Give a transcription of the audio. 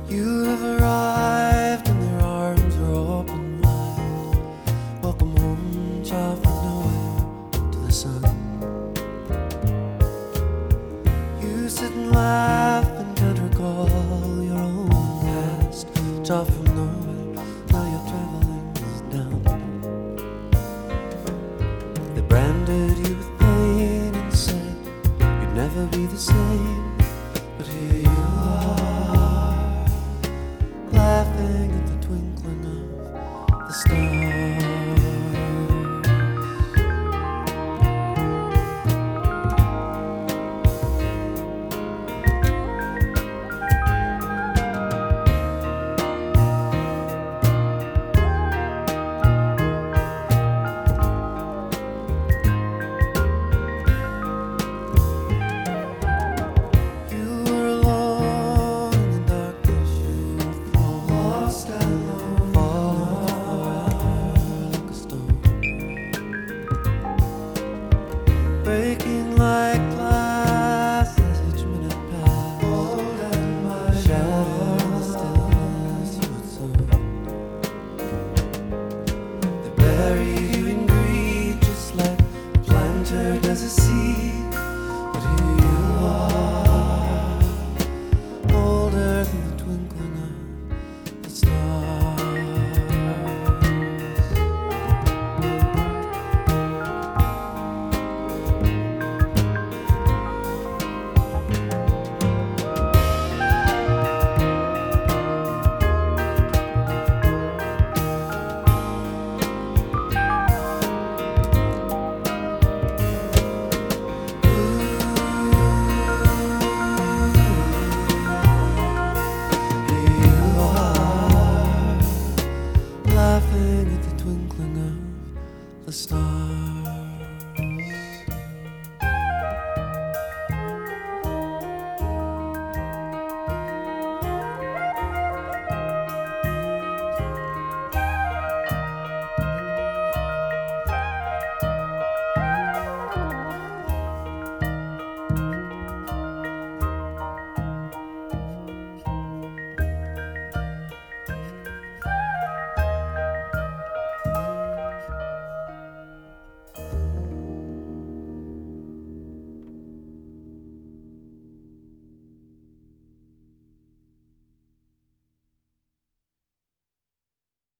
You have arrived and their arms are open wide. Welcome home, child from nowhere to the sun. You sit and laugh and can't recall your own past. Child from nowhere, now your traveling is done. They branded you with pain and said you'd never be the same. But here you are, laughing at the twinkling of the stars. Breaking like glass as each minute passed. Old and my shadow stillness you would sow. They buried you in greed just like a planter does a seed. But here you are, older than the twinkling of the stars. Laughing at the twinkling of the stars.